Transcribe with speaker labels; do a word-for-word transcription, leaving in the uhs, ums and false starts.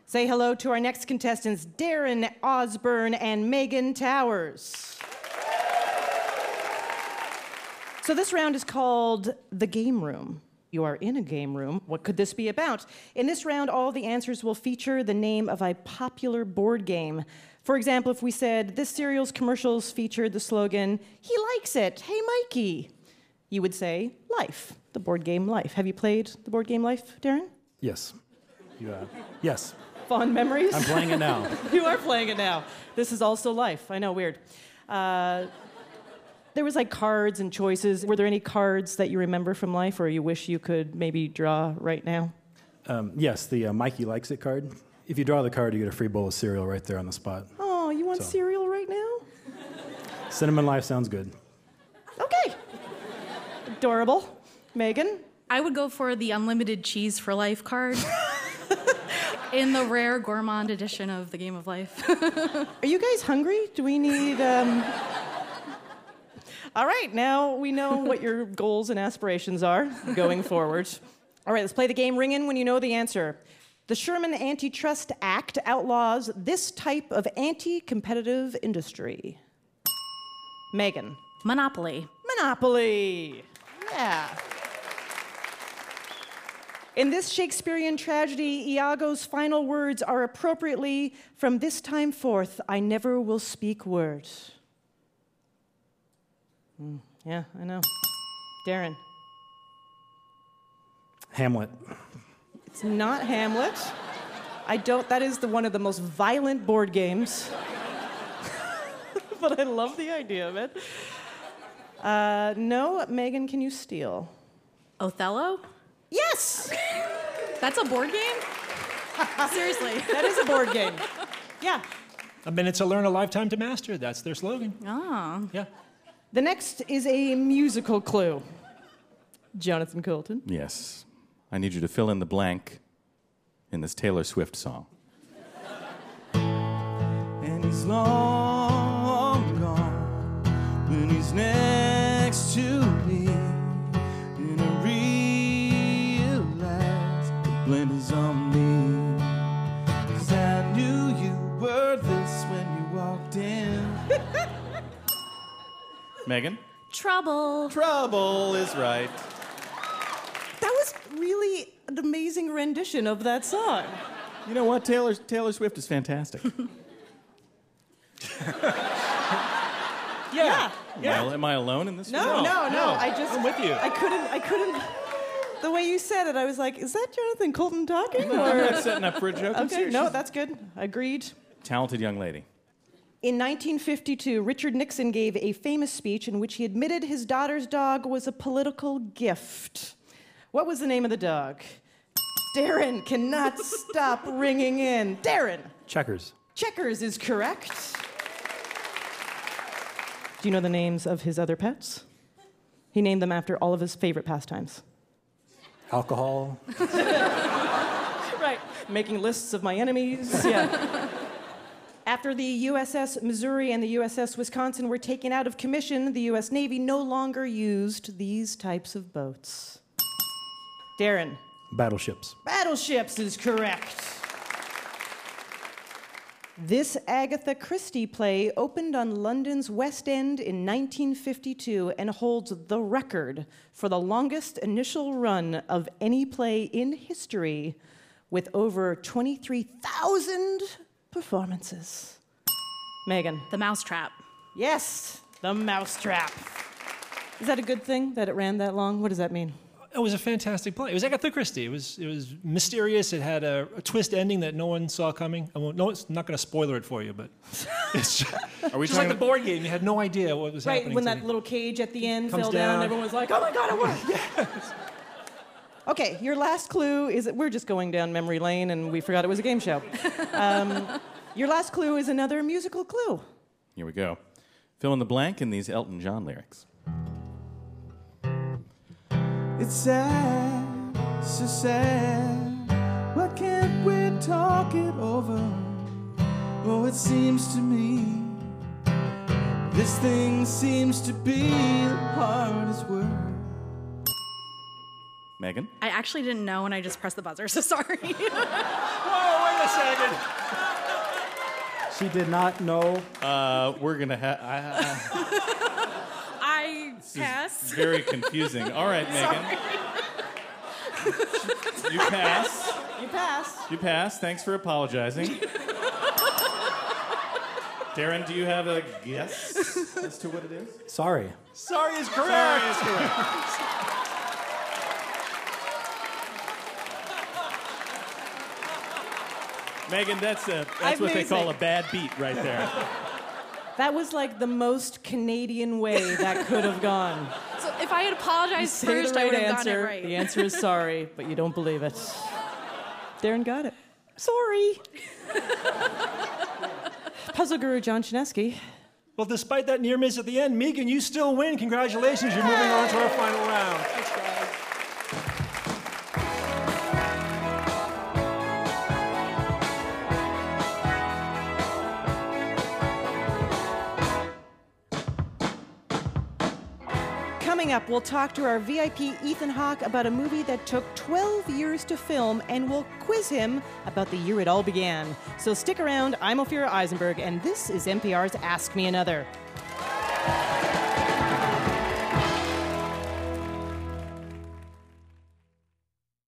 Speaker 1: Say hello to our next contestants, Darren Osborne and Megan Towers. So this round is called the Game Room. You are in a game room. What could this be about? In this round, all the answers will feature the name of a popular board game. For example, if we said, this cereal's commercials featured the slogan, he likes it, hey Mikey, you would say, Life, the board game Life. Have you played the board game Life, Darren?
Speaker 2: Yes. You, uh, yes.
Speaker 1: Fond memories?
Speaker 2: I'm playing it now.
Speaker 1: You are playing it now. This is also Life. I know, weird. Uh, there was like cards and choices. Were there any cards that you remember from Life or you wish you could maybe draw right now?
Speaker 2: Um, yes, the uh, Mikey Likes It card. If you draw the card, you get a free bowl of cereal right there on the spot.
Speaker 1: Oh, you want
Speaker 2: So.
Speaker 1: cereal right now?
Speaker 2: Cinnamon Life sounds good.
Speaker 1: Okay. Adorable. Megan?
Speaker 3: I would go for the unlimited cheese for life card in the rare gourmand edition of the Game of Life.
Speaker 1: Are you guys hungry? Do we need, um... All right, now we know what your goals and aspirations are going forward. All right, let's play the game. Ring in when you know the answer. The Sherman Antitrust Act outlaws this type of anti-competitive industry. Megan.
Speaker 3: Monopoly.
Speaker 1: Monopoly. Yeah. In this Shakespearean tragedy, Iago's final words are appropriately, from this time forth, I never will speak word. Mm, yeah, I know. Darren.
Speaker 2: Hamlet.
Speaker 1: It's not Hamlet. I don't, that is the one of the most violent board games. But I love the idea of it. Uh, no, Megan, can you steal?
Speaker 3: Othello?
Speaker 1: Yes!
Speaker 3: That's a board game? Seriously.
Speaker 1: That is a board game. Yeah.
Speaker 4: A minute to learn, a lifetime to master. That's their slogan.
Speaker 3: Oh.
Speaker 4: Yeah.
Speaker 1: The next is a musical clue. Jonathan Coulton.
Speaker 5: Yes. I need you to fill in the blank in this Taylor Swift song.
Speaker 6: And he's long gone when he's next to me, and I realize the blame is on me, 'cause I knew you were this when you walked in.
Speaker 5: Megan?
Speaker 3: Trouble.
Speaker 5: Trouble is right.
Speaker 1: That was really an amazing rendition of that song.
Speaker 5: You know what? Taylor, Taylor Swift is fantastic.
Speaker 1: Yeah.
Speaker 5: yeah. Am, I, am I alone in this?
Speaker 1: No,
Speaker 5: one?
Speaker 1: no, no,
Speaker 4: no.
Speaker 1: I just...
Speaker 4: I'm with you.
Speaker 1: I couldn't, I couldn't... The way you said it, I was like, is that Jonathan Coulton talking?
Speaker 5: I'm
Speaker 1: Or...
Speaker 5: not setting up for a joke. I'm
Speaker 1: Okay,
Speaker 5: serious.
Speaker 1: no, that's good. Agreed.
Speaker 5: Talented young lady.
Speaker 1: In nineteen fifty-two, Richard Nixon gave a famous speech in which he admitted his daughter's dog was a political gift. What was the name of the dog? Darren cannot stop ringing in. Darren.
Speaker 2: Checkers.
Speaker 1: Checkers is correct. Do you know the names of his other pets? He named them after all of his favorite pastimes.
Speaker 2: Alcohol.
Speaker 1: Right. Making lists of my enemies. Yeah. After the U S S Missouri and the U S S Wisconsin were taken out of commission, the U S Navy no longer used these types of boats. Darren.
Speaker 2: Battleships.
Speaker 1: Battleships is correct. This Agatha Christie play opened on London's West End in nineteen fifty-two and holds the record for the longest initial run of any play in history, with over twenty-three thousand performances. Megan.
Speaker 3: The Mousetrap.
Speaker 1: Yes, The Mousetrap. Is that a good thing that it ran that long? What does that mean?
Speaker 4: It was a fantastic play. It was Agatha Christie. It was it was mysterious. It had a, a twist ending that no one saw coming. I won't, no, it's not going to spoiler it for you, but it's just,
Speaker 5: Are we
Speaker 4: just like
Speaker 5: talking
Speaker 4: the board game. You had no idea what was
Speaker 1: Right,
Speaker 4: happening.
Speaker 1: when
Speaker 4: to
Speaker 1: that
Speaker 4: you.
Speaker 1: little cage at the end
Speaker 4: Comes
Speaker 1: fell down,
Speaker 4: down.
Speaker 1: everyone was like, oh my God, it worked.
Speaker 4: Yes.
Speaker 1: Okay, your last clue is that we're just going down memory lane and we forgot it was a game show. Um, your last clue is another musical clue.
Speaker 5: Here we go. Fill in the blank in these Elton John lyrics.
Speaker 6: It's sad, so sad. Why can't we talk it over? Oh, it seems to me this thing seems to be the hardest word.
Speaker 5: Megan?
Speaker 3: I actually didn't know and I just pressed the buzzer, so sorry.
Speaker 4: Whoa, wait a second.
Speaker 2: She did not know.
Speaker 5: Uh, we're gonna have.
Speaker 3: I pass.
Speaker 5: Very confusing. All right, Megan. You pass.
Speaker 1: You pass.
Speaker 5: You pass. Thanks for apologizing. Darren, do you have a guess as to what it is?
Speaker 2: Sorry.
Speaker 4: Sorry is correct.
Speaker 5: Sorry is correct. Megan, that's a that's what they
Speaker 1: Amazing.
Speaker 5: call a bad beat right there.
Speaker 1: That was like the most Canadian way that could have gone.
Speaker 3: So if I had apologized
Speaker 1: Say
Speaker 3: first,
Speaker 1: the
Speaker 3: I
Speaker 1: right
Speaker 3: would have
Speaker 1: answer.
Speaker 3: gotten it right.
Speaker 1: The answer is sorry, but you don't believe it. Darren got it. Sorry. Puzzle guru John Chinesky.
Speaker 4: Well, despite that near miss at the end, Megan, you still win. Congratulations. You're moving on to our final round.
Speaker 1: Coming up, we'll talk to our V I P Ethan Hawke about a movie that took twelve years to film, and we'll quiz him about the year it all began. So stick around. I'm Ophira Eisenberg, and this is N P R's Ask Me Another.